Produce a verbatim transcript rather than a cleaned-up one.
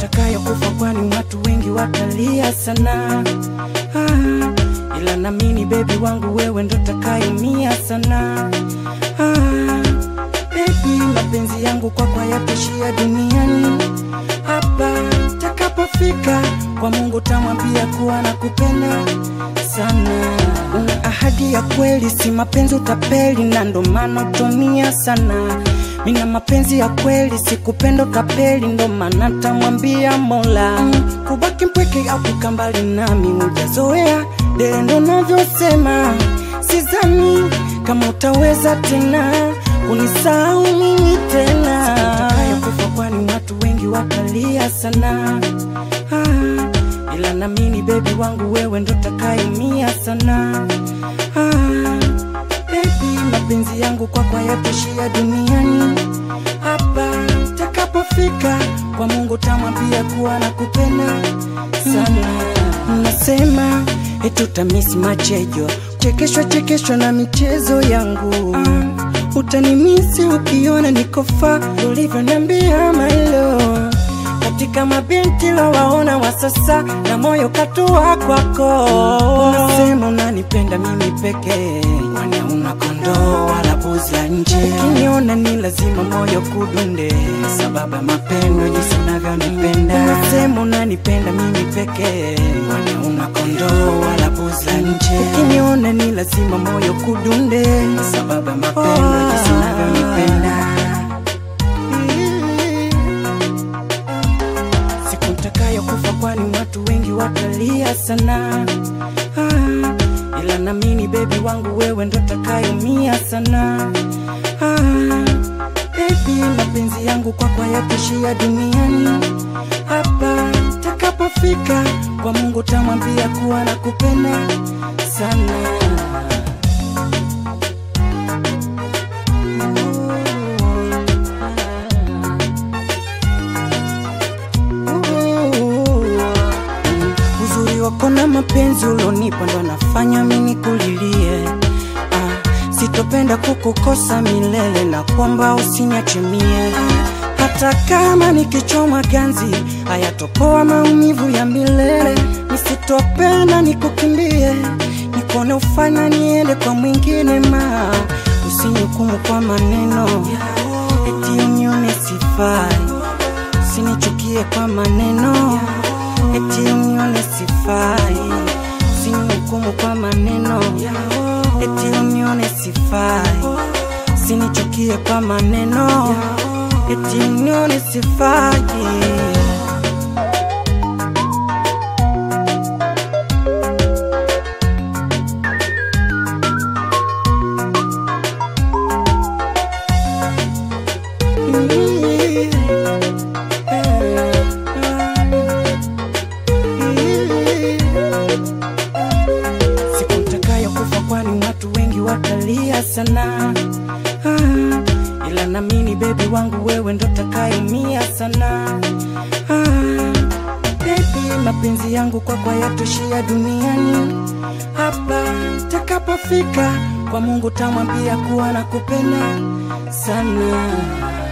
nitakayo kufa, kwani watu wengi watalia sana. Ah, ila naamini baby wangu wewe ndo utakayeumia sana. Ah, baby mapenzi yangu kwako hayatoshia duniani. Hapa takapofika kwa Mungu tamwambia kuwa nakupenda sana. Una ahadi ya kweli, si mapenzi utapeli, na ndo maana utumia sana. Mina mapenzi ya kweli, si kupenda utapeli, ndo maana tamwambia Mola. mm, Kubaki mpweke au kukaa mbali nami hujazoea, dele ndo navyosema. Sidhani kama utaweza tena kunisahau mimi tena. Sitakayo kufa, kwani watu wengi watalia sana. Ah, ila naamini baby wangu wewe ndo utakayeumia sana. Ah, baby mapenzi yangu kwako hayatoshia duniani. Hapa takapofika kwa Mungu tamwambia kuwa nakupenda sana. Nasema eti utamisi machejo, chekeshwa chekeshwa na michezo yangu. uh, Utanimisi ukiona nikofa ulivyoniambia my love. Katika mabinti lo waona wa sasa na moyo katua kwako. Unasema unanipenda mimi peke, kwani una kondoo wala buzi ya nje. Ukiniona ni lazima moyo kudunde, sababu ya mapendo jinsi unavyonipenda. Unasema unanipenda mimi peke, kwani una kondoo wala buzi ya nje. Ukiniona ni lazima moyo kudunde, sababu ya mapendo jinsi unavyonipenda. Nitakayo kufa, kwani watu wengi watalia sana. Ah, ila naamini baby wangu wewe ndo utakayeumia sana. Ah, baby mapenzi yangu kwako hayatoshia duniani. Hapa takapofika kwa Mungu tamwambia kuwa nakupenda sana. Kona mapenzi ulonipa ndo nafanya mimi kulilie. ah, Sitopenda kukukosa milele, na kwamba usiniachimie. ah, Hata kama nikichoma ganzi hayatopoa maumivu ya milele. Nisitopenda nikukimbie, nikone ufanya niende kwa mwingine. Ma usinihukumu kwa maneno, eti unione sifai. Usinichukie kwa maneno, eti unione sifai. Usinihukumu kwa maneno, eti unione sifai. Usinichukie kwa maneno, eti unione sifai. Watalia sana. Ah, ila naamini baby wangu wewe ndo utakayeumia sana. Ah, baby mapenzi yangu kwako hayatoshia duniani. Hapa takapofika kwa Mungu tamwambia kuwa nakupenda sana.